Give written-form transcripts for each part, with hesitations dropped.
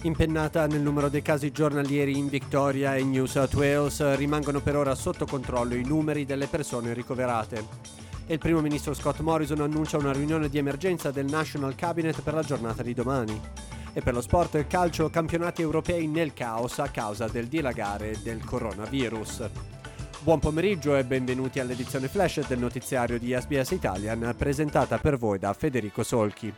Impennata nel numero dei casi giornalieri in Victoria e New South Wales, rimangono per ora sotto controllo i numeri delle persone ricoverate. E il primo ministro Scott Morrison annuncia una riunione di emergenza del National Cabinet per la giornata di domani. E per lo sport e calcio, campionati europei nel caos a causa del dilagare del coronavirus. Buon pomeriggio e benvenuti all'edizione flash del notiziario di SBS Italian, presentata per voi da Federico Solchi.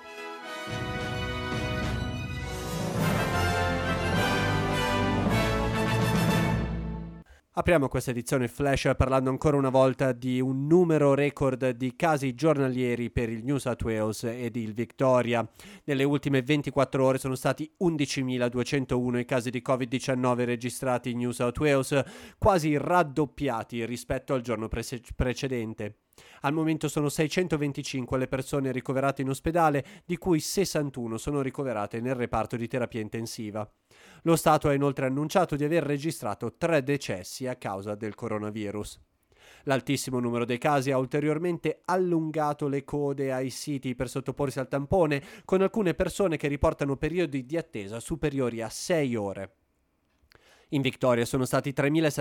Apriamo questa edizione flash parlando ancora una volta di un numero record di casi giornalieri per il New South Wales ed il Victoria. Nelle ultime 24 ore sono stati 11.201 i casi di Covid-19 registrati in New South Wales, quasi raddoppiati rispetto al giorno precedente. Al momento sono 625 le persone ricoverate in ospedale, di cui 61 sono ricoverate nel reparto di terapia intensiva. Lo Stato ha inoltre annunciato di aver registrato 3 decessi a causa del coronavirus. L'altissimo numero dei casi ha ulteriormente allungato le code ai siti per sottoporsi al tampone, con alcune persone che riportano periodi di attesa superiori a 6 ore. In Victoria sono stati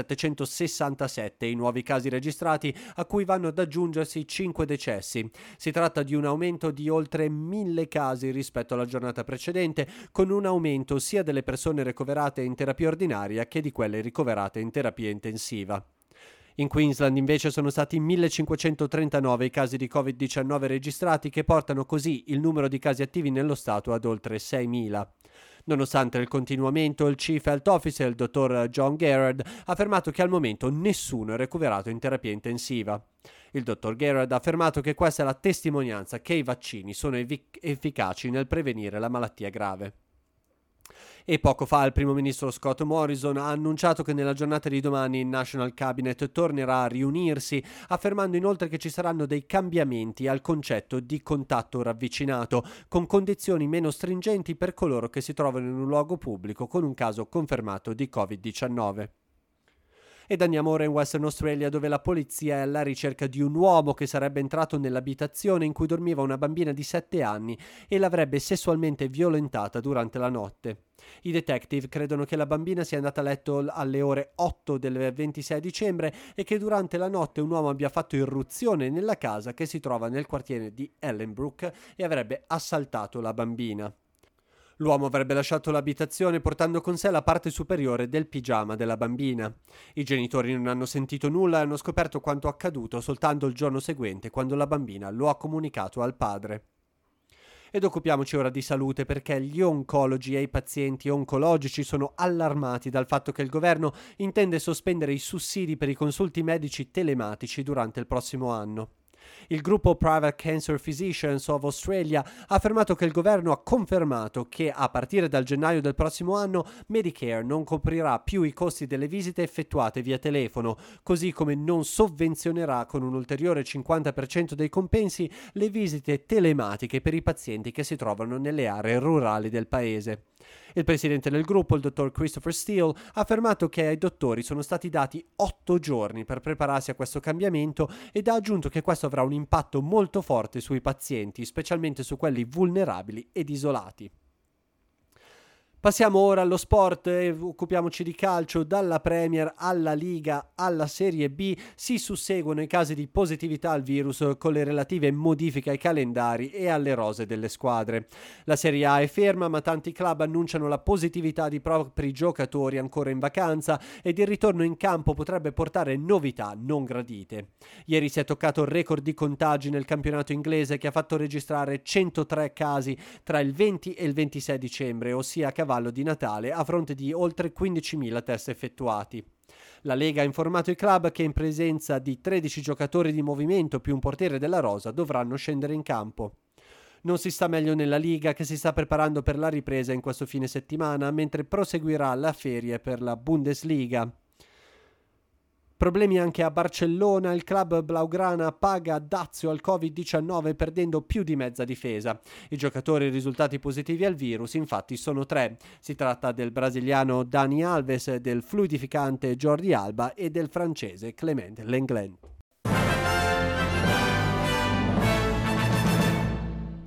3.767 i nuovi casi registrati, a cui vanno ad aggiungersi 5 decessi. Si tratta di un aumento di oltre 1.000 casi rispetto alla giornata precedente, con un aumento sia delle persone ricoverate in terapia ordinaria che di quelle ricoverate in terapia intensiva. In Queensland invece sono stati 1.539 i casi di Covid-19 registrati, che portano così il numero di casi attivi nello Stato ad oltre 6.000. Nonostante il continuo aumento, il Chief Health Officer, il dottor John Gerard, ha affermato che al momento nessuno è recuperato in terapia intensiva. Il dottor Gerard ha affermato che questa è la testimonianza che i vaccini sono efficaci nel prevenire la malattia grave. E poco fa il primo ministro Scott Morrison ha annunciato che nella giornata di domani il National Cabinet tornerà a riunirsi, affermando inoltre che ci saranno dei cambiamenti al concetto di contatto ravvicinato, con condizioni meno stringenti per coloro che si trovano in un luogo pubblico con un caso confermato di Covid-19. Ed andiamo ora in Western Australia, dove la polizia è alla ricerca di un uomo che sarebbe entrato nell'abitazione in cui dormiva una bambina di 7 anni e l'avrebbe sessualmente violentata durante la notte. I detective credono che la bambina sia andata a letto alle ore 8 del 26 dicembre e che durante la notte un uomo abbia fatto irruzione nella casa che si trova nel quartiere di Ellenbrook e avrebbe assaltato la bambina. L'uomo avrebbe lasciato l'abitazione portando con sé la parte superiore del pigiama della bambina. I genitori non hanno sentito nulla e hanno scoperto quanto accaduto soltanto il giorno seguente, quando la bambina lo ha comunicato al padre. Ed occupiamoci ora di salute, perché gli oncologi e i pazienti oncologici sono allarmati dal fatto che il governo intende sospendere i sussidi per i consulti medici telematici durante il prossimo anno. Il gruppo Private Cancer Physicians of Australia ha affermato che il governo ha confermato che a partire dal gennaio del prossimo anno Medicare non coprirà più i costi delle visite effettuate via telefono, così come non sovvenzionerà con un ulteriore 50% dei compensi le visite telematiche per i pazienti che si trovano nelle aree rurali del paese. Il presidente del gruppo, il dottor Christopher Steele, ha affermato che ai dottori sono stati dati 8 giorni per prepararsi a questo cambiamento ed ha aggiunto che questo avrà un impatto molto forte sui pazienti, specialmente su quelli vulnerabili ed isolati. Passiamo ora allo sport e occupiamoci di calcio. Dalla Premier alla Liga alla Serie B si susseguono i casi di positività al virus, con le relative modifiche ai calendari e alle rose delle squadre. La Serie A è ferma, ma tanti club annunciano la positività di propri giocatori ancora in vacanza ed il ritorno in campo potrebbe portare novità non gradite. Ieri si è toccato il record di contagi nel campionato inglese, che ha fatto registrare 103 casi tra il 20 e il 26 dicembre, ossia a cavallo di Natale, a fronte di oltre 15.000 test effettuati. La Lega ha informato i club che in presenza di 13 giocatori di movimento più un portiere della rosa dovranno scendere in campo. Non si sta meglio nella Liga, che si sta preparando per la ripresa in questo fine settimana, mentre proseguirà la ferie per la Bundesliga. Problemi anche a Barcellona, il club blaugrana paga dazio al Covid-19 perdendo più di mezza difesa. I giocatori risultati positivi al virus infatti sono 3. Si tratta del brasiliano Dani Alves, del fluidificante Jordi Alba e del francese Clément Lenglen.